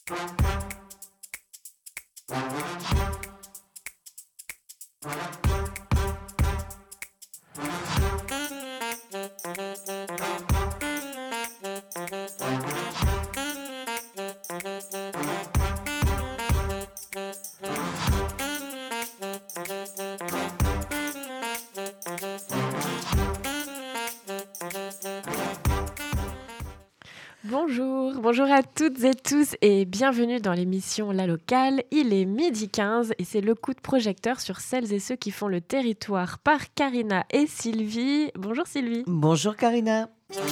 Bonjour à toutes et tous et bienvenue dans l'émission La Locale. Il est 12h15 et c'est le coup de projecteur sur celles et ceux qui font le territoire par Karina et Sylvie. Bonjour Sylvie. Bonjour Karina.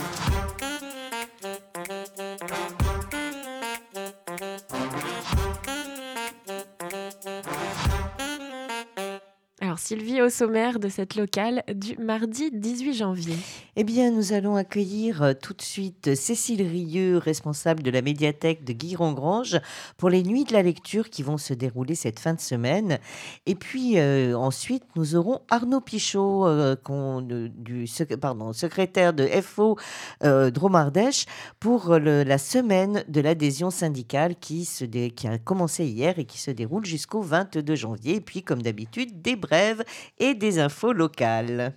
Alors Sylvie, au sommaire de cette locale du mardi 18 janvier. Eh bien, nous allons accueillir tout de suite Cécile Rieux, responsable de la médiathèque de Guiron-Grange, pour les nuits de la lecture qui vont se dérouler cette fin de semaine. Et puis ensuite, nous aurons Arnaud Pichot, secrétaire de FO Dromardèche, pour la semaine de l'adhésion syndicale qui a commencé hier et qui se déroule jusqu'au 22 janvier. Et puis, comme d'habitude, des brèves et des infos locales.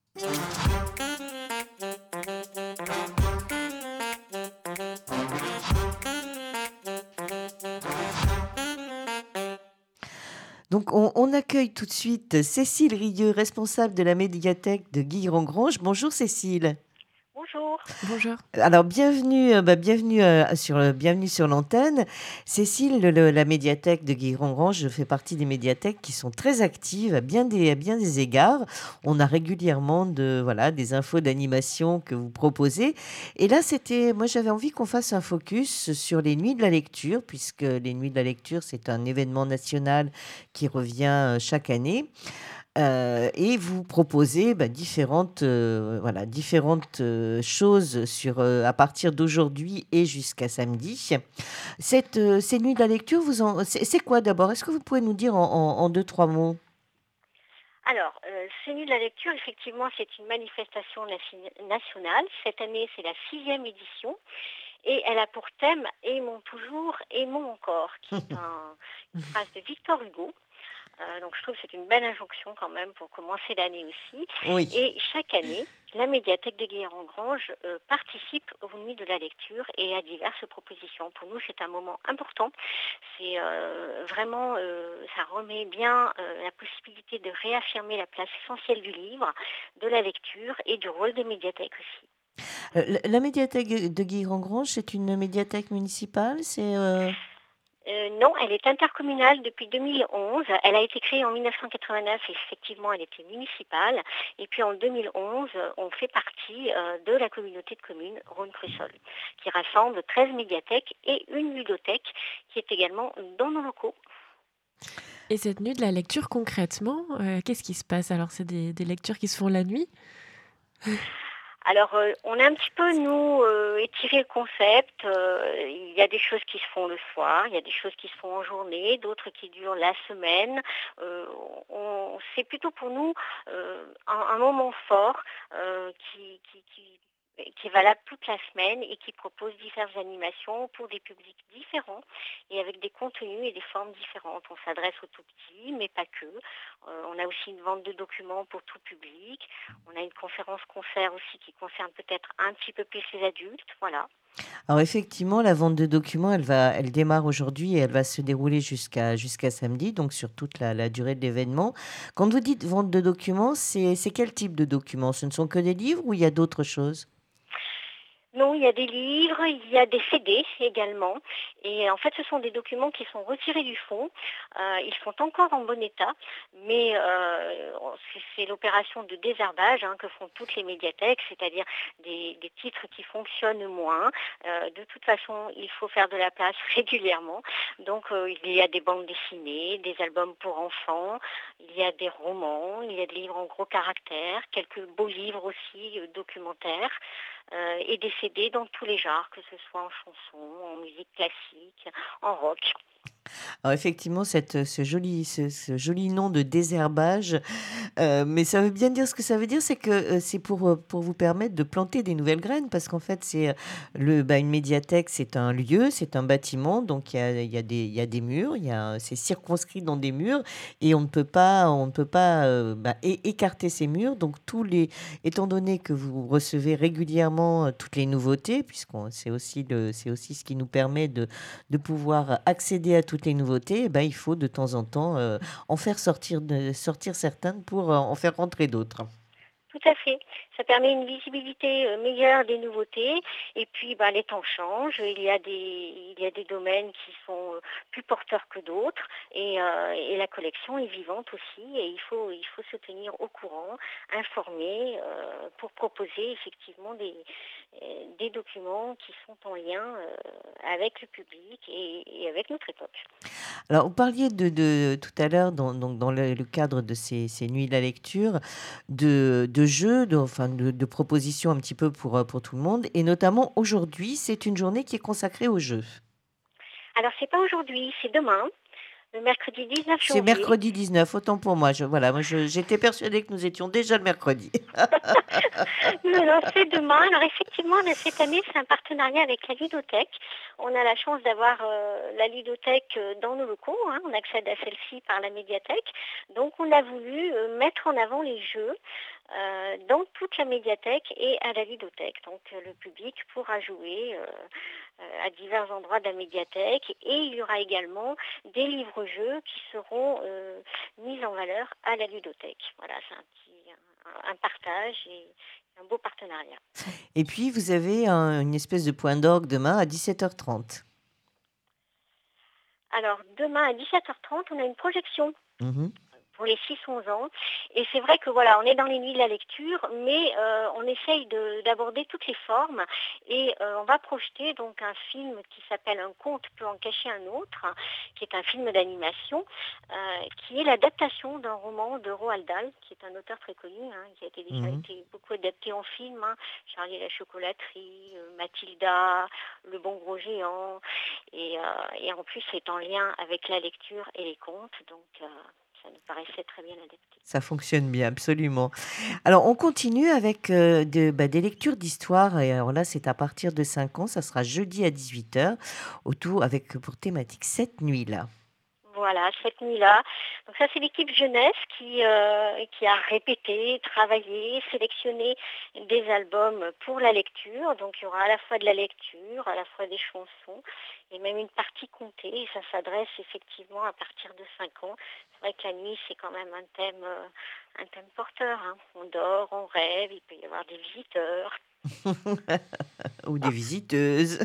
Donc, on accueille tout de suite Cécile Rieux, responsable de la médiathèque de Guiron-Grange. Bonjour Cécile. Bonjour. Bonjour. Alors, bienvenue sur l'antenne. Cécile, la médiathèque de Guiron-Grange fait partie des médiathèques qui sont très actives à bien des égards. On a régulièrement des infos d'animation que vous proposez. Et là, moi, j'avais envie qu'on fasse un focus sur les nuits de la lecture, puisque les nuits de la lecture, c'est un événement national qui revient chaque année. Et vous proposez différentes choses à partir d'aujourd'hui et jusqu'à samedi. Ces nuits de la lecture, c'est quoi d'abord? Est-ce que vous pouvez nous dire en 2-3 mots? Alors, ces nuits de la lecture, effectivement, c'est une manifestation nationale. Cette année, c'est la 6e édition. Et elle a pour thème « Aimons toujours, aimons encore », qui est une phrase de Victor Hugo. Donc je trouve que c'est une belle injonction quand même pour commencer l'année aussi. Oui. Et chaque année, la médiathèque de Guiron-Grange participe aux nuits de la lecture et à diverses propositions. Pour nous, c'est un moment important. C'est vraiment, ça remet bien la possibilité de réaffirmer la place essentielle du livre, de la lecture et du rôle des médiathèques aussi. La médiathèque de Guiron-Grange, c'est une médiathèque municipale? Non, elle est intercommunale depuis 2011. Elle a été créée en 1989 et effectivement, elle était municipale. Et puis en 2011, on fait partie de la communauté de communes Rhône-Crussol, qui rassemble 13 médiathèques et une ludothèque qui est également dans nos locaux. Et cette nuit de la lecture, concrètement, qu'est-ce qui se passe? Alors, c'est des lectures qui se font la nuit? Alors, on a un petit peu, nous, étiré le concept. Il y a des choses qui se font le soir, il y a des choses qui se font en journée, d'autres qui durent la semaine. C'est plutôt pour nous un moment fort qui est valable toute la semaine et qui propose diverses animations pour des publics différents et avec des contenus et des formes différentes. On s'adresse aux tout petits, mais pas que. On a aussi une vente de documents pour tout public. On a une conférence-concert aussi qui concerne peut-être un petit peu plus les adultes. Voilà. Alors effectivement, la vente de documents, elle démarre aujourd'hui et elle va se dérouler jusqu'à samedi, donc sur toute la durée de l'événement. Quand vous dites vente de documents, c'est quel type de documents? Ce ne sont que des livres ou il y a d'autres choses? Non, il y a des livres, il y a des CD également. Et en fait, ce sont des documents qui sont retirés du fond. Ils sont encore en bon état, mais c'est l'opération de désherbage que font toutes les médiathèques, c'est-à-dire des titres qui fonctionnent moins. De toute façon, il faut faire de la place régulièrement. Donc, il y a des bandes dessinées, des albums pour enfants, il y a des romans, il y a des livres en gros caractères, quelques beaux livres aussi documentaires. Et des CD dans tous les genres, que ce soit en chanson, en musique classique, en rock. Alors effectivement, ce joli nom de désherbage, mais ça veut bien dire ce que ça veut dire, c'est que c'est pour vous permettre de planter des nouvelles graines, parce qu'en fait, une médiathèque, c'est un lieu, c'est un bâtiment, donc il y a des murs, c'est circonscrit dans des murs, et on ne peut pas écarter ces murs. Donc étant donné que vous recevez régulièrement toutes les nouveautés, c'est aussi ce qui nous permet de pouvoir accéder à toutes les nouveautés, eh ben, il faut de temps en temps en faire sortir certaines pour en faire rentrer d'autres. Tout à fait. Ça permet une visibilité meilleure des nouveautés. Et puis, les temps changent. Il y a des domaines qui sont plus porteurs que d'autres. Et la collection est vivante aussi. Et il faut se tenir au courant, informer, pour proposer effectivement des documents qui sont en lien avec le public et avec notre époque. Alors, vous parliez tout à l'heure, dans le cadre de ces nuits de la lecture, de jeux, de propositions un petit peu pour tout le monde. Et notamment, aujourd'hui, c'est une journée qui est consacrée aux jeux. Alors, c'est pas aujourd'hui, c'est demain. Le mercredi 19 C'est janvier. mercredi 19, autant pour moi. J'étais persuadée que nous étions déjà le mercredi. Non, c'est demain. Alors effectivement, cette année, c'est un partenariat avec la ludothèque. On a la chance d'avoir la ludothèque dans nos locaux. On accède à celle-ci par la médiathèque. Donc on a voulu mettre en avant les jeux dans toute la médiathèque et à la ludothèque. Donc le public pourra jouer à divers endroits de la médiathèque, et il y aura également des livres-jeux qui seront mis en valeur à la ludothèque. Voilà, c'est un partage et un beau partenariat. Et puis, vous avez une espèce de point d'orgue demain à 17h30. Alors, demain à 17h30, on a une projection. Mmh. Pour les 6-11 ans. Et c'est vrai que on est dans les nuits de la lecture, mais on essaye d'aborder toutes les formes, et on va projeter donc un film qui s'appelle Un conte peut en cacher un autre, qui est un film d'animation, qui est l'adaptation d'un roman de Roald Dahl, qui est un auteur très connu, qui a déjà été beaucoup adapté en film, Charlie et la chocolaterie, Mathilda, Le bon gros géant, et en plus c'est en lien avec la lecture et les contes, donc ça nous paraissait très bien adapté. Ça fonctionne bien, absolument. Alors, on continue avec des lectures d'histoire. Et alors là, c'est à partir de 5 ans. Ça sera jeudi à 18h, pour thématique cette nuit-là. Voilà, cette nuit-là. Donc ça, c'est l'équipe jeunesse qui a répété, travaillé, sélectionné des albums pour la lecture. Donc il y aura à la fois de la lecture, à la fois des chansons, et même une partie comptée. Et ça s'adresse effectivement à partir de 5 ans. C'est vrai que la nuit, c'est quand même un thème porteur. On dort, on rêve, il peut y avoir des visiteurs. Ou des visiteuses.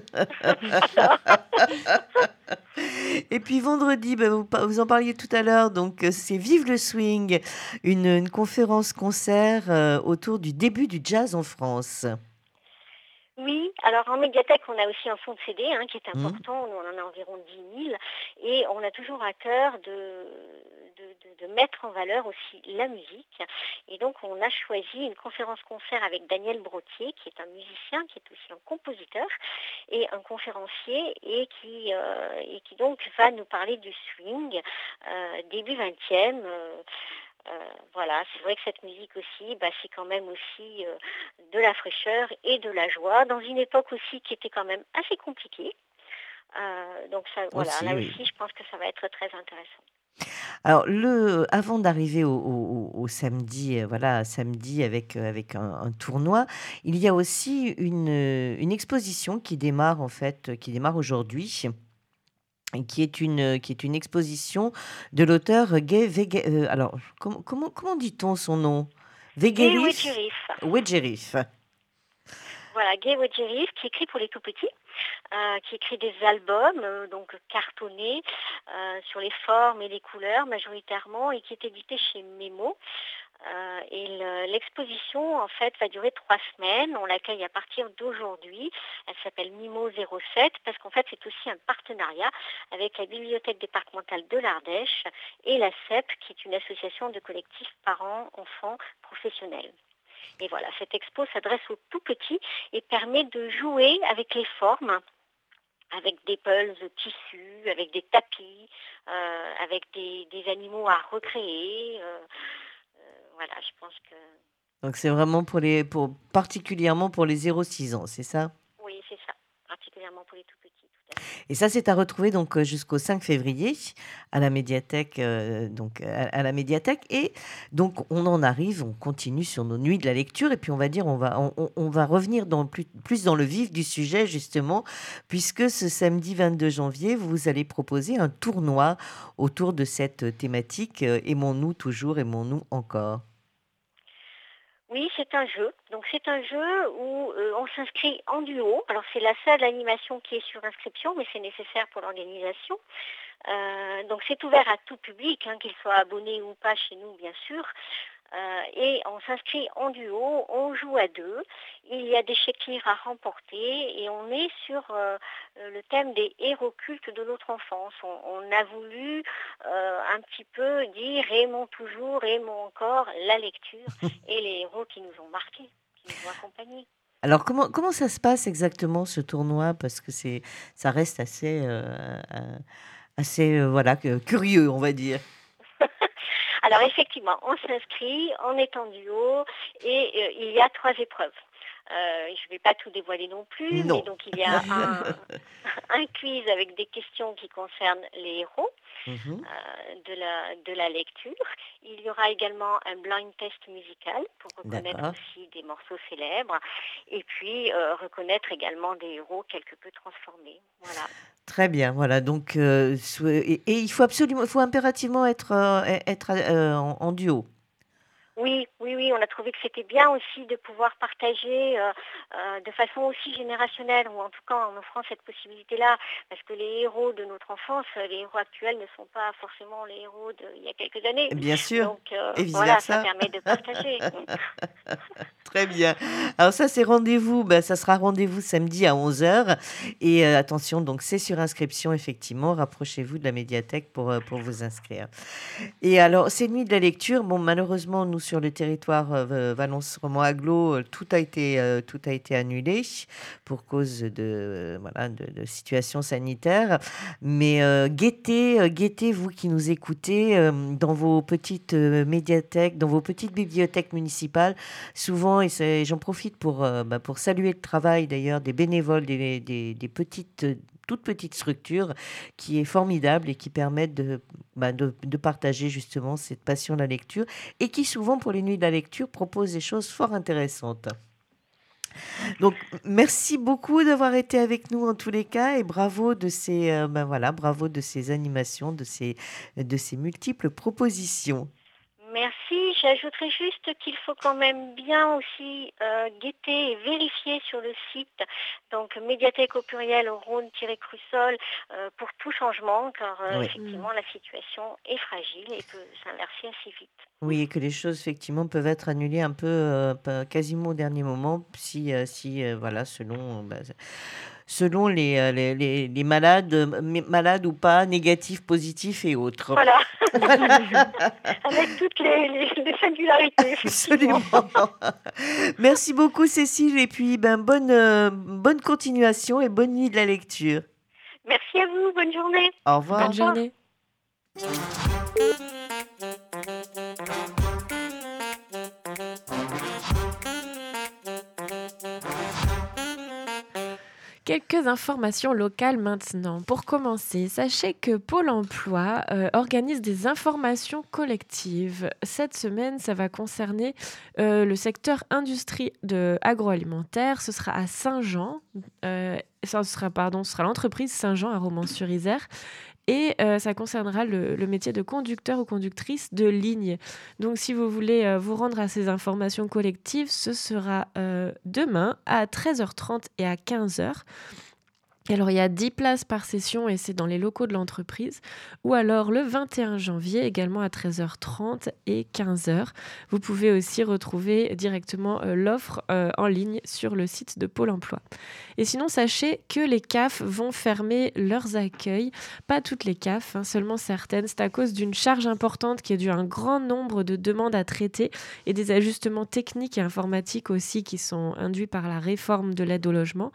Et puis vendredi, vous en parliez tout à l'heure, donc c'est Vive le Swing, une conférence-concert autour du début du jazz en France. Oui, alors en médiathèque, on a aussi un fonds de CD qui est important. Nous, on en a environ 10 000, et on a toujours à cœur de mettre en valeur aussi la musique. Et donc, on a choisi une conférence-concert avec Daniel Brottier, qui est un musicien, qui est aussi un compositeur et un conférencier, et qui donc va nous parler du swing début 20e. Voilà, c'est vrai que cette musique aussi, c'est quand même aussi de la fraîcheur et de la joie, dans une époque aussi qui était quand même assez compliquée. Donc ça, voilà, Aussi, là oui. aussi, je pense que ça va être très intéressant. Alors, avant d'arriver au samedi, samedi avec un tournoi, il y a aussi une exposition qui démarre aujourd'hui, et qui est une exposition de l'auteur Gay Wege alors comment dit-on son nom? Gay Wegerif? Wedgerif. Wedgerif. Voilà, Gay Wedgerif, qui écrit pour les tout-petits, qui écrit des albums, donc cartonnés, sur les formes et les couleurs majoritairement, et qui est édité chez Memo. Et l'exposition, en fait, va durer 3 semaines. On l'accueille à partir d'aujourd'hui. Elle s'appelle Mimo 07, parce qu'en fait, c'est aussi un partenariat avec la bibliothèque départementale de l'Ardèche et la CEP, qui est une association de collectifs parents, enfants, professionnels. Et voilà, cette expo s'adresse aux tout petits et permet de jouer avec les formes, avec des pulls de tissu, avec des tapis, avec des animaux à recréer. Voilà, je pense que Donc c'est vraiment particulièrement pour les 0-6 ans, c'est ça? oui, c'est ça, particulièrement pour les tout petits, tout à fait. Et ça, c'est à retrouver donc jusqu'au 5 février à la médiathèque, à la médiathèque. Et donc on en arrive, on continue sur nos nuits de la lecture et puis on va dire on va revenir plus dans le vif du sujet justement, puisque ce samedi 22 janvier, vous allez proposer un tournoi autour de cette thématique aimons-nous toujours, aimons-nous encore. Oui, c'est un jeu. Donc c'est un jeu où on s'inscrit en duo. Alors c'est la seule animation qui est sur inscription, mais c'est nécessaire pour l'organisation. Donc c'est ouvert à tout public, qu'il soit abonné ou pas chez nous, bien sûr. Et on s'inscrit en duo, on joue à deux. Il y a des chéquiers à remporter et on est sur le thème des héros cultes de notre enfance. On a voulu un petit peu dire aimons toujours, aimons encore la lecture et les héros qui nous ont marqués, qui nous ont accompagnés. Alors comment ça se passe exactement ce tournoi? Parce que ça reste assez voilà, curieux, on va dire. Alors effectivement, on s'inscrit, on est en duo et il y a 3 épreuves. Je ne vais pas tout dévoiler non plus, Non. mais donc il y a un quiz avec des questions qui concernent les héros de la lecture. Il y aura également un blind test musical pour reconnaître D'accord. aussi des morceaux célèbres et puis reconnaître également des héros quelque peu transformés. Voilà. Très bien, voilà. Donc, et il faut impérativement être en duo. Oui, on a trouvé que c'était bien aussi de pouvoir partager de façon aussi générationnelle, ou en tout cas en offrant cette possibilité-là, parce que les héros de notre enfance, les héros actuels ne sont pas forcément les héros d'il y a quelques années. Bien sûr. Donc Et vice voilà, versa. ça permet de partager. Très bien. Alors ça, c'est rendez-vous. Ça sera rendez-vous samedi à 11h. Et attention, donc c'est sur inscription, effectivement. Rapprochez-vous de la médiathèque pour vous inscrire. Et alors, ces nuits de la lecture, bon, malheureusement, nous, sur le territoire Valence Roman Agglo, tout a été annulé pour cause de situation sanitaire. Mais guettez, vous qui nous écoutez, dans vos petites médiathèques, dans vos petites bibliothèques municipales, souvent, et j'en profite pour saluer le travail d'ailleurs des bénévoles des toutes petites structures qui est formidable et qui permettent de partager justement cette passion de la lecture et qui souvent pour les nuits de la lecture proposent des choses fort intéressantes. Donc merci beaucoup d'avoir été avec nous en tous les cas et bravo de ces animations, de ces multiples propositions. Merci. J'ajouterais juste qu'il faut quand même bien aussi guetter et vérifier sur le site, donc médiathèque au pluriel Rhône-Crussol, pour tout changement, car effectivement la situation est fragile et peut s'inverser assez vite. Oui, et que les choses effectivement peuvent être annulées un peu quasiment au dernier moment, si voilà, selon les malades ou pas, négatifs, positifs et autres. Voilà. Avec toutes les singularités. Absolument. Merci beaucoup Cécile et puis bonne continuation et bonne nuit de la lecture. Merci à vous, bonne journée. Au revoir. Bonne journée. Quelques informations locales maintenant. Pour commencer, sachez que Pôle emploi organise des informations collectives. Cette semaine, ça va concerner le secteur industrie agroalimentaire. Ce sera à Saint-Jean. Ce sera l'entreprise Saint-Jean à Romans-sur-Isère. Et ça concernera le métier de conducteur ou conductrice de ligne. Donc, si vous voulez vous rendre à ces informations collectives, ce sera demain à 13h30 et à 15h. Alors, il y a 10 places par session et c'est dans les locaux de l'entreprise. Ou alors, le 21 janvier, également à 13h30 et 15h. Vous pouvez aussi retrouver directement l'offre en ligne sur le site de Pôle emploi. Et sinon, sachez que les CAF vont fermer leurs accueils. Pas toutes les CAF, seulement certaines. C'est à cause d'une charge importante qui est due à un grand nombre de demandes à traiter et des ajustements techniques et informatiques aussi qui sont induits par la réforme de l'aide au logement.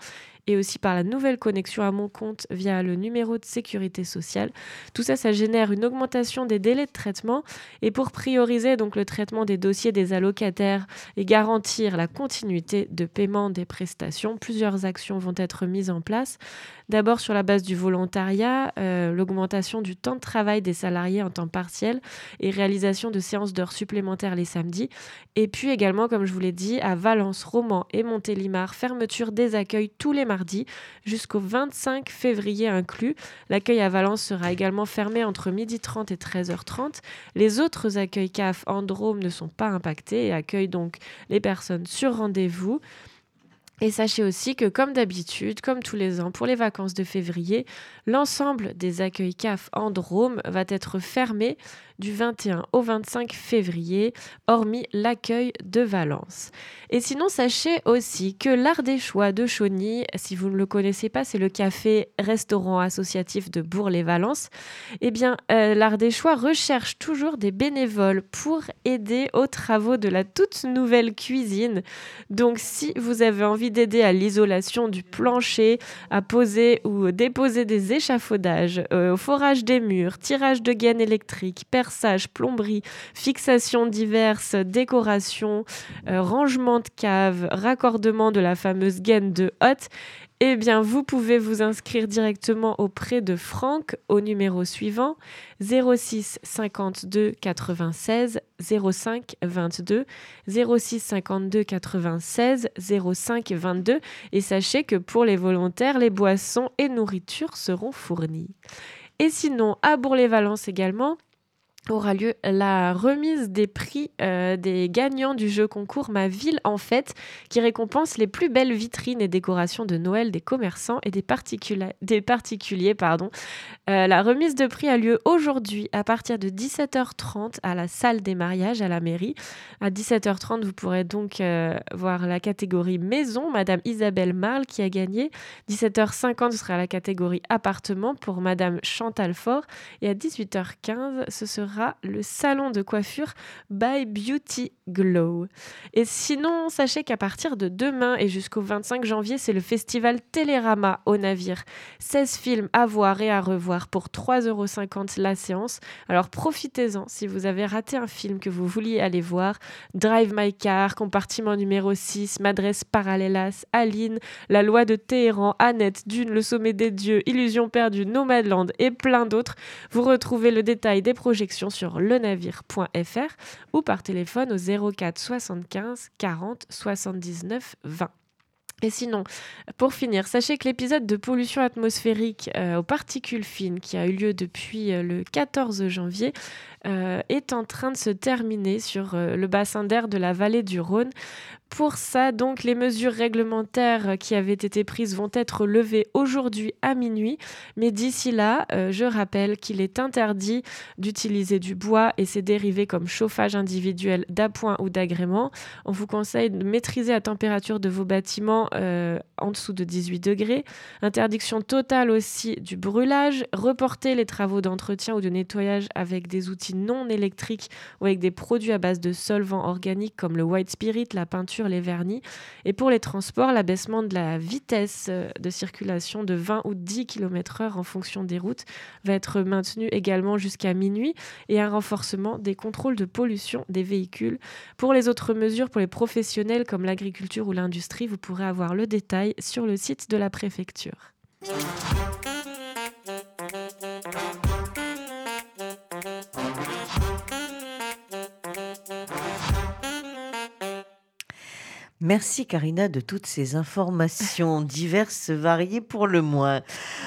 et aussi par la nouvelle connexion à mon compte via le numéro de sécurité sociale. Tout ça, ça génère une augmentation des délais de traitement. Et pour prioriser donc le traitement des dossiers des allocataires et garantir la continuité de paiement des prestations, plusieurs actions vont être mises en place. D'abord, sur la base du volontariat, l'augmentation du temps de travail des salariés en temps partiel et réalisation de séances d'heures supplémentaires les samedis. Et puis également, comme je vous l'ai dit, à Valence, Romans et Montélimar, fermeture des accueils tous les mardis jusqu'au 25 février inclus. L'accueil à Valence sera également fermé entre 12h30 et 13h30. Les autres accueils CAF en Drôme ne sont pas impactés et accueillent donc les personnes sur rendez-vous. Et sachez aussi que, comme d'habitude, comme tous les ans, pour les vacances de février, l'ensemble des accueils CAF en Drôme va être fermé du 21 au 25 février, hormis l'accueil de Valence. Et sinon, sachez aussi que l'Ardéchois de Chauny, si vous ne le connaissez pas, c'est le café-restaurant associatif de Bourg-les-Valences. Eh bien, l'Ardéchois recherche toujours des bénévoles pour aider aux travaux de la toute nouvelle cuisine. Donc, si vous avez envie d'aider à l'isolation du plancher, à poser ou déposer des échafaudages, au forage des murs, tirage de gaines électriques, perçage, plomberie, fixation diverses, décoration, rangement de cave, raccordement de la fameuse gaine de hotte, eh bien, vous pouvez vous inscrire directement auprès de Franck au numéro suivant 06 52 96 05 22 06 52 96 05 22 et sachez que pour les volontaires, les boissons et nourritures seront fournies. Et sinon, à Bourg-les-Valences également, aura lieu la remise des prix des gagnants du jeu concours Ma Ville en Fête, qui récompense les plus belles vitrines et décorations de Noël des commerçants et des particuliers. La remise de prix a lieu aujourd'hui à partir de 17h30 à la salle des mariages à la mairie. À 17h30, vous pourrez donc voir la catégorie maison, Madame Isabelle Marle qui a gagné. 17h50, ce sera la catégorie appartement pour Madame Chantal Faure. Et à 18h15, ce sera le salon de coiffure by Beauty Glow. Et sinon, sachez qu'à partir de demain et jusqu'au 25 janvier, c'est le festival Télérama au Navire. 16 films à voir et à revoir pour 3,50 € la séance. Alors profitez-en si vous avez raté un film que vous vouliez aller voir. Drive My Car, Compartiment numéro 6, M'adresse Parallelas, Aline, La Loi de Téhéran, Annette, Dune, Le Sommet des Dieux, Illusion perdue, Nomadland et plein d'autres. Vous retrouvez le détail des projections sur lenavire.fr ou par téléphone au 04 75 40 79 20. Et sinon, pour finir, sachez que l'épisode de pollution atmosphérique aux particules fines qui a eu lieu depuis le 14 janvier est en train de se terminer sur le bassin d'air de la vallée du Rhône. Pour ça, donc, les mesures réglementaires qui avaient été prises vont être levées aujourd'hui à minuit. Mais d'ici là, je rappelle qu'il est interdit d'utiliser du bois et ses dérivés comme chauffage individuel d'appoint ou d'agrément. On vous conseille de maîtriser la température de vos bâtiments en dessous de 18 degrés. Interdiction totale aussi du brûlage. Reporter les travaux d'entretien ou de nettoyage avec des outils non électriques ou avec des produits à base de solvants organiques comme le white spirit, la peinture, les vernis. Et pour les transports, l'abaissement de la vitesse de circulation de 20 ou 10 km/h en fonction des routes va être maintenu également jusqu'à minuit et un renforcement des contrôles de pollution des véhicules. Pour les autres mesures, pour les professionnels comme l'agriculture ou l'industrie, vous pourrez avoir le détail sur le site de la préfecture. Merci Karina de toutes ces informations diverses, variées pour le moins.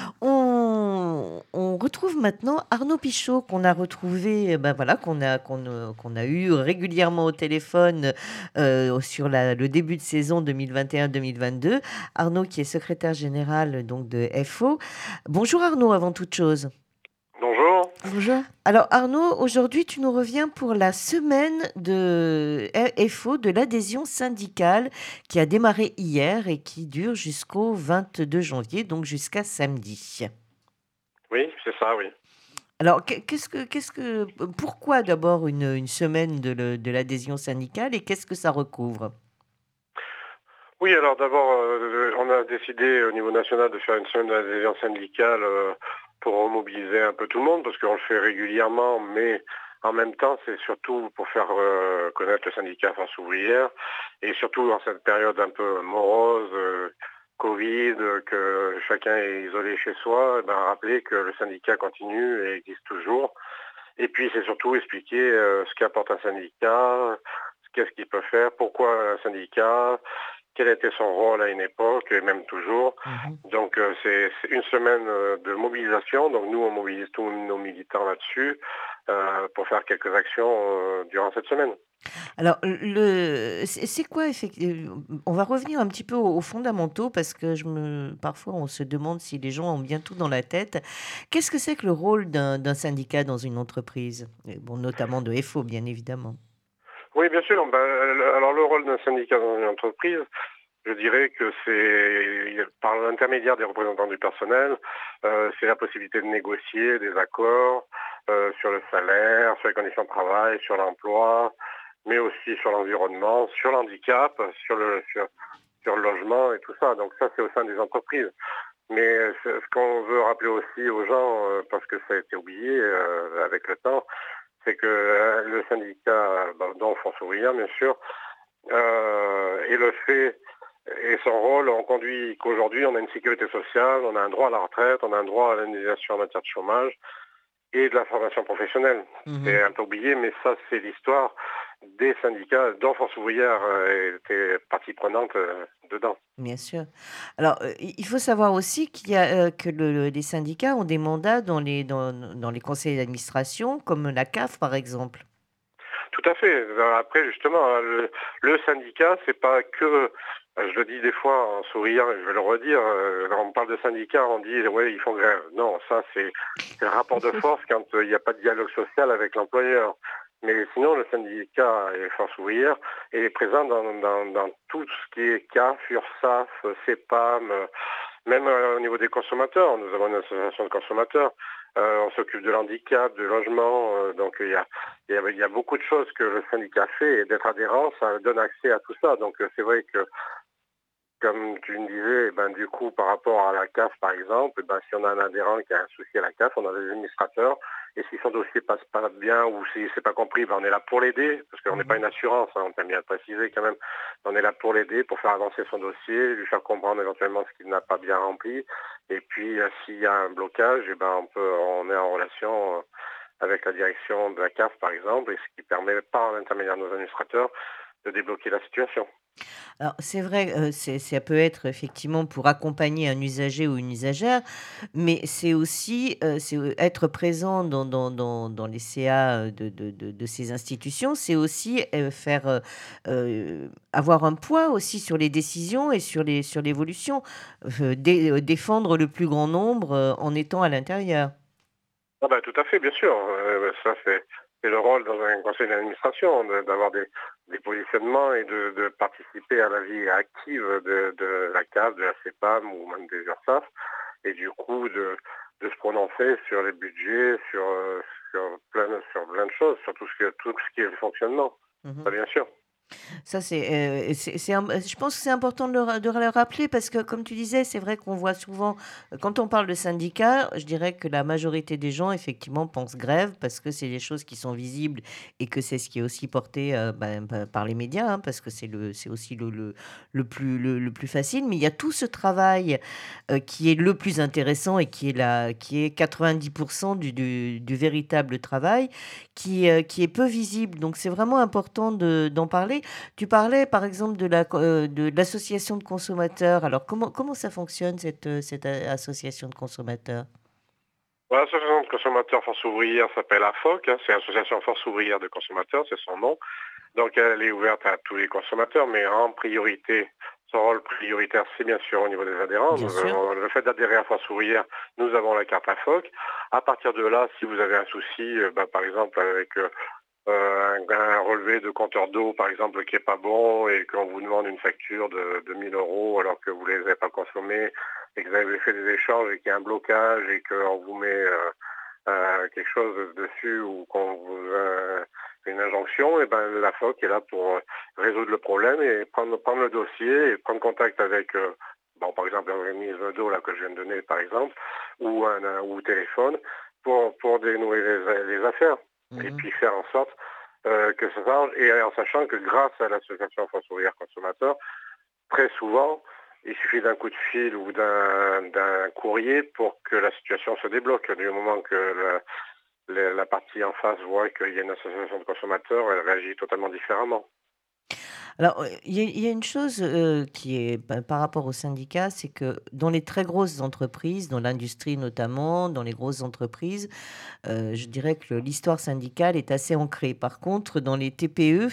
On retrouve maintenant Arnaud Pichot qu'on a retrouvé, qu'on a eu régulièrement au téléphone sur le début de saison 2021-2022. Arnaud qui est secrétaire général donc de FO. Bonjour Arnaud avant toute chose. Bonjour. Bonjour. Alors Arnaud, aujourd'hui tu nous reviens pour la semaine de FO de l'adhésion syndicale qui a démarré hier et qui dure jusqu'au 22 janvier, donc jusqu'à samedi. Oui, c'est ça, oui. Alors pourquoi d'abord une semaine de l'adhésion syndicale et qu'est-ce que ça recouvre ? Oui, alors d'abord, on a décidé au niveau national de faire une semaine d'adhésion syndicale pour mobiliser un peu tout le monde, parce qu'on le fait régulièrement, mais en même temps, c'est surtout pour faire connaître le syndicat Force ouvrière, et surtout dans cette période un peu morose, Covid, que chacun est isolé chez soi, eh ben, rappeler que le syndicat continue et existe toujours. Et puis, c'est surtout expliquer ce qu'apporte un syndicat, qu'est-ce qu'il peut faire, pourquoi un syndicat, quel était son rôle à une époque et même toujours. Mhm. Donc c'est une semaine de mobilisation. Donc nous, on mobilise tous nos militants là-dessus pour faire quelques actions durant cette semaine. Alors, c'est quoi effectivement? On va revenir un petit peu aux fondamentaux parce que parfois on se demande si les gens ont bien tout dans la tête. Qu'est-ce que c'est que le rôle d'un syndicat dans une entreprise? Et bon, notamment de FO, bien évidemment. Oui, bien sûr. Ben, alors le rôle d'un syndicat dans une entreprise, je dirais que c'est par l'intermédiaire des représentants du personnel, c'est la possibilité de négocier des accords sur le salaire, sur les conditions de travail, sur l'emploi, mais aussi sur l'environnement, sur l'handicap, sur le logement et tout ça. Donc ça, c'est au sein des entreprises. Mais ce qu'on veut rappeler aussi aux gens, parce que ça a été oublié avec le temps, c'est que le syndicat, dont Force ouvrière, bien sûr, et le fait et son rôle ont conduit qu'aujourd'hui, on a une sécurité sociale, on a un droit à la retraite, on a un droit à l'indemnisation en matière de chômage et de la formation professionnelle. Mhm. C'est un peu oublié, mais ça, c'est l'histoire des syndicats dont Force ouvrière était partie prenante dedans. Bien sûr. Alors, il faut savoir aussi que les syndicats ont des mandats dans les conseils d'administration, comme la CAF, par exemple. Tout à fait. Après, justement, le syndicat, c'est pas que, je le dis des fois en souriant, et je vais le redire, on parle de syndicat, on dit, ouais, ils font grève. Non, ça, c'est le rapport de force quand il n'y a pas de dialogue social avec l'employeur. Mais sinon, le syndicat et Force ouvrière est présent dans tout ce qui est CAF, URSSAF, CEPAM, même au niveau des consommateurs. Nous avons une association de consommateurs. On s'occupe de l'handicap, du logement. Donc il y a beaucoup de choses que le syndicat fait et d'être adhérent, ça donne accès à tout ça. Donc c'est vrai que, comme tu me disais, du coup, par rapport à la CAF, par exemple, si on a un adhérent qui a un souci à la CAF, on a des administrateurs, et si son dossier passe pas bien ou si c'est pas compris, on est là pour l'aider, parce qu'on n'est pas une assurance, hein, on tient bien à le préciser quand même. On est là pour l'aider, pour faire avancer son dossier, lui faire comprendre éventuellement ce qu'il n'a pas bien rempli, et puis s'il y a un blocage, on est en relation avec la direction de la CAF, par exemple, et ce qui permet, par l'intermédiaire de nos administrateurs, de débloquer la situation. Alors, c'est vrai, ça peut être effectivement pour accompagner un usager ou une usagère, mais c'est aussi, être présent dans les CA, de ces institutions, c'est aussi, avoir un poids aussi sur les décisions et sur l'évolution, défendre le plus grand nombre, en étant à l'intérieur. Ah tout à fait, bien sûr. Ça, c'est le rôle dans un conseil d'administration, d'avoir des positionnements et de participer à la vie active de la CAF, de la CEPAM ou même des URSSAF, et du coup de se prononcer sur les budgets, sur plein de choses, sur tout ce qui est le fonctionnement. Ça, Mmh. bien sûr. Ça, je pense que c'est important de le rappeler parce que, comme tu disais, c'est vrai qu'on voit souvent, quand on parle de syndicats, je dirais que la majorité des gens, effectivement, pensent grève parce que c'est des choses qui sont visibles et que c'est ce qui est aussi porté par les médias, hein, parce que c'est aussi le plus facile. Mais il y a tout ce travail qui est le plus intéressant et qui est 90% du véritable travail qui est peu visible. Donc, c'est vraiment important d'en parler. Tu parlais, par exemple, de l'association de consommateurs. Alors, comment ça fonctionne, cette association de consommateurs? Voilà, l'association de consommateurs Force ouvrière s'appelle AFOC, hein, c'est l'Association Force ouvrière de consommateurs, c'est son nom. Donc elle est ouverte à tous les consommateurs, mais en priorité, son rôle prioritaire, c'est bien sûr au niveau des adhérents. Bien sûr. Le fait d'adhérer à Force ouvrière, nous avons la carte AFOC. À partir de là, si vous avez un souci, par exemple avec un relevé de compteur d'eau, par exemple, qui est pas bon et qu'on vous demande une facture de 1000 euros alors que vous les avez pas consommés et que vous avez fait des échanges et qu'il y a un blocage et qu'on vous met quelque chose dessus ou une injonction, et ben la FOC est là pour résoudre le problème et prendre le dossier et prendre contact avec, par exemple, l'organisme d'eau là que je viens de donner, par exemple, ou téléphone, pour dénouer les affaires, et puis faire en sorte que ça s'arrange, et en sachant que grâce à l'association France Ouvrière Consommateurs, très souvent, il suffit d'un coup de fil ou d'un courrier pour que la situation se débloque. Du moment que la partie en face voit qu'il y a une association de consommateurs, elle réagit totalement différemment. Alors, il y a une chose qui est par rapport aux syndicats, c'est que dans les très grosses entreprises, dans l'industrie notamment, dans les grosses entreprises, je dirais que l'histoire syndicale est assez ancrée. Par contre, dans les TPE,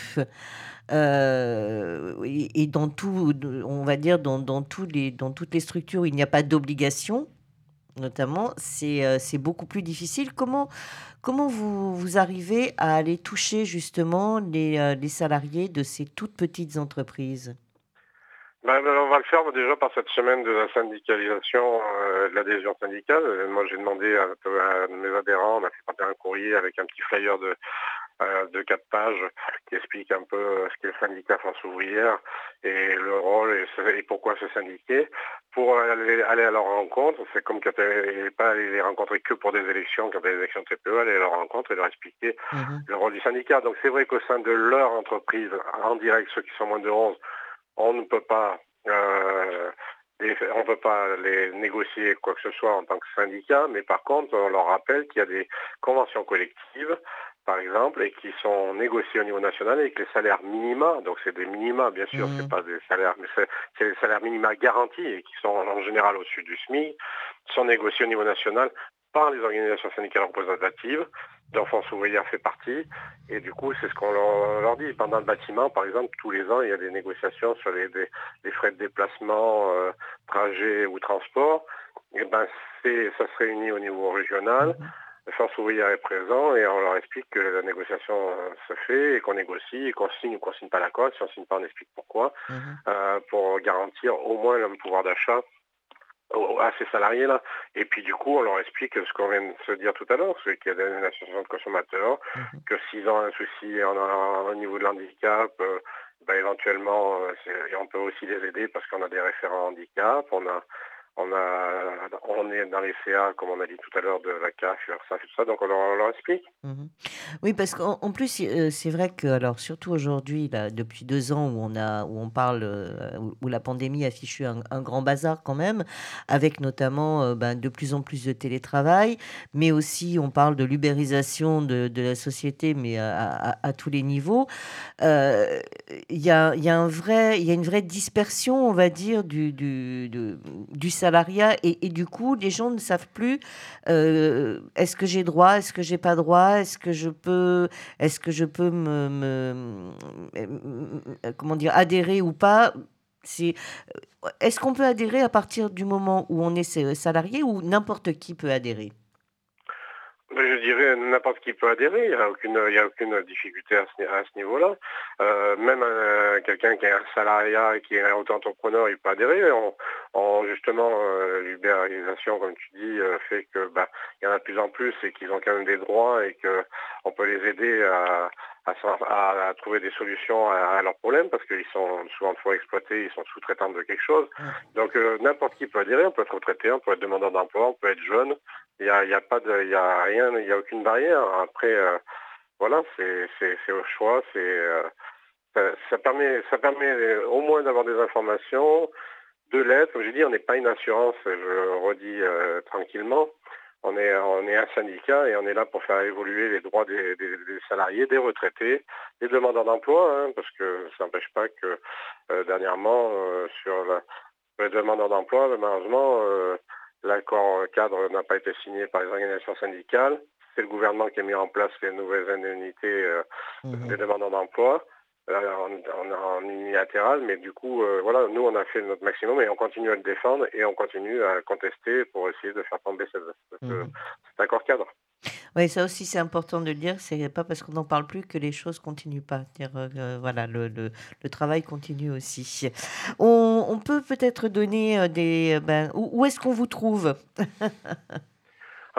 et dans tout, on va dire dans toutes les structures où il n'y a pas d'obligation, notamment, c'est beaucoup plus difficile. Comment vous arrivez à aller toucher justement les salariés de ces toutes petites entreprises? On va le faire déjà par cette semaine de la syndicalisation, de l'adhésion syndicale. Moi, j'ai demandé à mes adhérents, on a fait partir un courrier avec un petit flyer de 4 pages qui explique un peu ce qu'est le syndicat France Ouvrière et le rôle et pourquoi se syndiquer. Pour aller à leur rencontre, c'est comme quand pas aller les rencontrer que pour des élections, quand il y a des élections de TPE, aller à leur rencontre et leur expliquer le rôle du syndicat. Donc c'est vrai qu'au sein de leur entreprise, en direct, ceux qui sont moins de 11, on ne peut pas les négocier quoi que ce soit en tant que syndicat, mais par contre, on leur rappelle qu'il y a des conventions collectives, par exemple, et qui sont négociées au niveau national avec les salaires minima. Donc c'est des minima, bien sûr, c'est pas des salaires, mais c'est des salaires minima garantis et qui sont en général au-dessus du SMIC, sont négociés au niveau national par les organisations syndicales représentatives, dont France Ouvrière fait partie. Et du coup, c'est ce qu'on leur dit. Pendant le bâtiment, par exemple, tous les ans, il y a des négociations sur les frais de déplacement, trajet ou transport. Et ben, ça se réunit au niveau régional. France Ouvrière est présent et on leur explique que la négociation se fait et qu'on négocie et qu'on signe ou qu'on signe pas l'accord. Si on signe pas, on explique pourquoi, pour garantir au moins le pouvoir d'achat à ces salariés-là. Et puis du coup, on leur explique ce qu'on vient de se dire tout à l'heure, c'est qu'il y a une association de consommateurs, que s'ils ont un souci au niveau de l'handicap, éventuellement, on peut aussi les aider parce qu'on a des référents handicap, on est dans les CA, comme on a dit tout à l'heure, de la CAF, ça, tout ça, donc on leur explique. Oui, parce qu'en plus, c'est vrai que, alors, surtout aujourd'hui, là, depuis 2 ans où on parle, où la pandémie a fichu un grand bazar quand même, avec notamment de plus en plus de télétravail, mais aussi on parle de l'ubérisation de la société, mais à tous les niveaux. Euh, il y a une vraie dispersion, on va dire, du salariat, et du coup, les gens ne savent plus est-ce que j'ai droit, est-ce que j'ai pas droit, est-ce que je peux comment dire, adhérer ou pas. C'est, est-ce qu'on peut adhérer à partir du moment où on est salarié, ou n'importe qui peut adhérer? Je dirais n'importe qui peut adhérer, il y a aucune difficulté à ce niveau-là. Même quelqu'un qui est un salariat et qui est un auto-entrepreneur, il peut adhérer. Justement, l'ubérisation, comme tu dis, fait que il y en a de plus en plus et qu'ils ont quand même des droits et qu'on peut les aider à trouver des solutions à leurs problèmes parce qu'ils sont souvent de fois exploités, ils sont sous-traitants de quelque chose. Donc n'importe qui peut adhérer, on peut être retraité, on peut être demandeur d'emploi, on peut être jeune. Il y a rien, il y a aucune barrière. Après, voilà, c'est au choix. Ça permet au moins d'avoir des informations, de l'aide. Comme j'ai dit, on n'est pas une assurance. Je redis tranquillement. On est un syndicat et on est là pour faire évoluer les droits des salariés, des retraités, des demandeurs d'emploi, parce que ça n'empêche pas que dernièrement sur les demandeurs d'emploi, malheureusement. L'accord cadre n'a pas été signé par les organisations syndicales. C'est le gouvernement qui a mis en place les nouvelles indemnités des demandeurs d'emploi en unilatéral. Mais du coup, voilà, nous, on a fait notre maximum et on continue à le défendre et on continue à contester pour essayer de faire tomber cet accord cadre. Oui, ça aussi, c'est important de le dire. C'est pas parce qu'on n'en parle plus que les choses continuent pas. Dire, voilà, le travail continue aussi. On peut peut-être donner où est-ce qu'on vous trouve?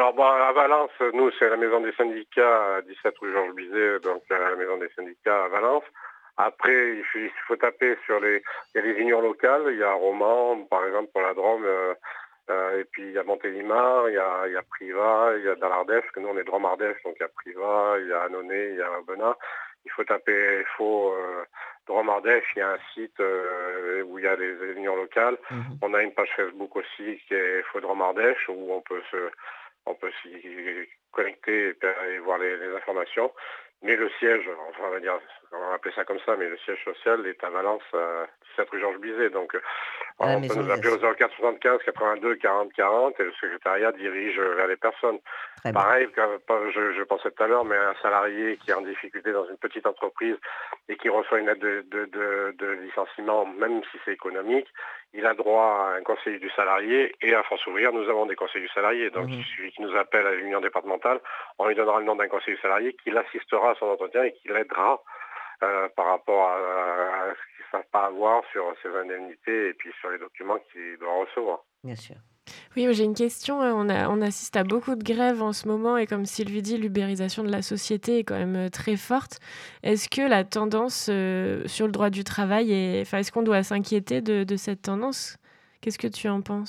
Alors à Valence, nous c'est la maison des syndicats à 17 rue Georges Bizet, donc la maison des syndicats à Valence. Après, il faut taper sur il y a les unions locales, il y a Romans, par exemple pour la Drôme, et puis il y a Montélimar, il y a Privas, il y a dans l'Ardèche, que nous on est Drôme Ardèche, donc il y a Privas, il y a Annonay, il y a Aubenas. Il faut taper Drôme Ardèche, il y a un site où il y a les unions locales. On a une page Facebook aussi qui est FO Drôme Ardèche, où on peut s'y connecter et voir les informations. Mais le siège, enfin on va appeler ça comme ça, mais le siège social est à Valence, 17 rue Georges Bizet. Donc on peut nous appeler au 04 75 82 40 40 et le secrétariat dirige vers les personnes. Pareil, je pensais tout à l'heure, mais un salarié qui est en difficulté dans une petite entreprise et qui reçoit une aide de licenciement, même si c'est économique, il a droit à un conseiller du salarié, et à France Ouvrière, nous avons des conseillers du salarié. Donc il suffit qu'il nous appelle à l'union départementale, on lui donnera le nom d'un conseiller du salarié qui l'assistera à son entretien et qui l'aidera par rapport à ce qu'ils ne savent pas avoir sur ses indemnités et puis sur les documents qu'il doit recevoir. Bien sûr. Oui, j'ai une question. On assiste à beaucoup de grèves en ce moment et comme Sylvie dit, l'ubérisation de la société est quand même très forte. Est-ce que la tendance sur le droit du travail est-ce qu'on doit s'inquiéter de cette tendance ? Qu'est-ce que tu en penses ?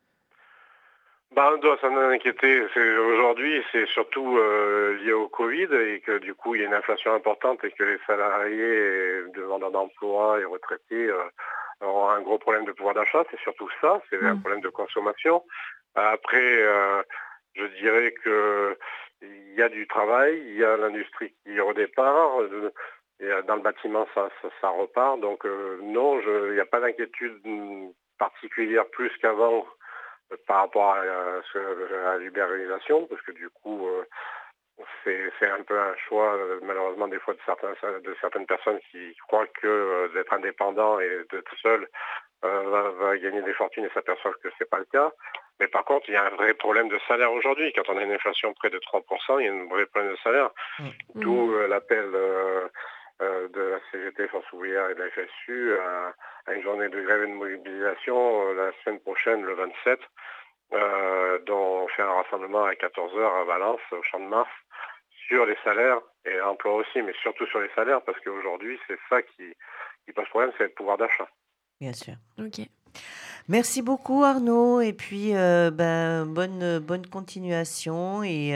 On doit s'en inquiéter. Aujourd'hui, c'est surtout lié au Covid et que du coup, il y a une inflation importante et que les salariés, demandeurs d'emploi et retraités auront un gros problème de pouvoir d'achat. C'est surtout ça, c'est un problème de consommation. Après, je dirais qu'il y a du travail, il y a l'industrie qui redépart. Et dans le bâtiment, ça repart. Donc non, il n'y a pas d'inquiétude particulière plus qu'avant par rapport à l'ubérisation, parce que du coup, c'est un peu un choix, malheureusement, des fois de certaines personnes qui croient que d'être indépendant et d'être seul va gagner des fortunes et s'aperçoivent que c'est pas le cas. Mais par contre, il y a un vrai problème de salaire aujourd'hui. Quand on a une inflation près de 3%, il y a un vrai problème de salaire. D'où l'appel de la CGT, France Ouvrière et de la FSU à une journée de grève et de mobilisation la semaine prochaine, le 27, dont on fait un rassemblement à 14h à Valence, au Champ de Mars, sur les salaires et l'emploi aussi, mais surtout sur les salaires, parce qu'aujourd'hui, c'est ça qui pose problème, c'est le pouvoir d'achat. Bien sûr. Ok. Merci beaucoup Arnaud et puis bonne continuation et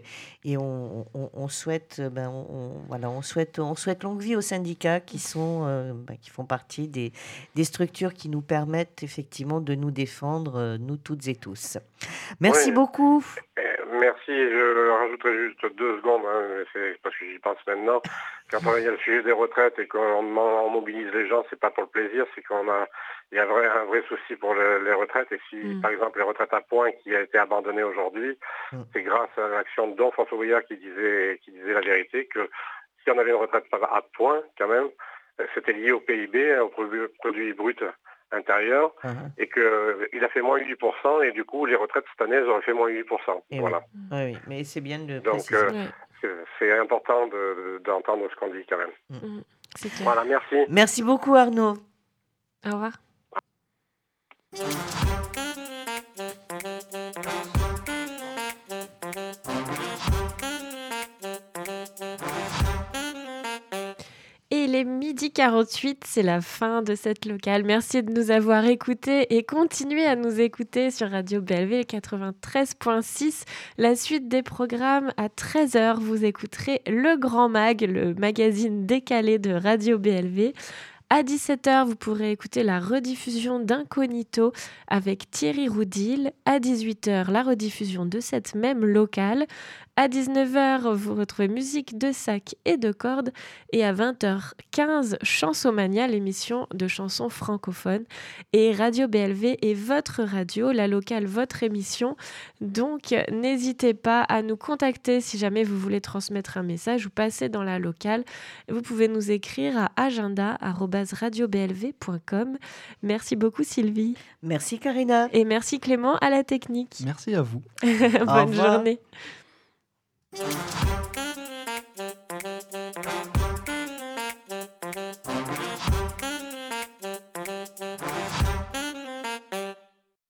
on souhaite on souhaite longue vie aux syndicats qui font partie des structures qui nous permettent effectivement de nous défendre nous toutes et tous. Merci beaucoup. Merci, je rajouterai juste 2 secondes, c'est parce que j'y pense maintenant. Quand il y a le sujet des retraites et qu'on mobilise les gens, c'est pas pour le plaisir, c'est il y a un vrai souci pour les retraites. Et si, par exemple, les retraites à points qui a été abandonnées aujourd'hui, c'est grâce à l'action de France Ouvrière qui disait la vérité, que si on avait une retraite à points, quand même, c'était lié au PIB, au produit brut intérieur, et qu'il a fait moins 8%, et du coup, les retraites cette année, elles auraient fait moins 8%. Et voilà. Oui, mais c'est bien de préciser. Donc, c'est important d'entendre ce qu'on dit quand même. C'est clair. Voilà, merci. Merci beaucoup Arnaud. Au revoir. Et il est 12h48, c'est la fin de cette locale. Merci de nous avoir écoutés et continuez à nous écouter sur Radio BLV 93.6. La suite des programmes à 13h, vous écouterez Le Grand Mag, le magazine décalé de Radio BLV. À 17h, vous pourrez écouter la rediffusion d'Incognito avec Thierry Roudil. À 18h, la rediffusion de cette même locale. À 19h, vous retrouvez musique de sac et de cordes. Et à 20h15, Chansomania, l'émission de chansons francophones. Et Radio BLV est votre radio, la locale, votre émission. Donc, n'hésitez pas à nous contacter si jamais vous voulez transmettre un message ou passer dans la locale. Vous pouvez nous écrire à agenda@radioblv.com. Merci beaucoup Sylvie. Merci Karina. Et merci Clément à la technique. Merci à vous. Bonne journée.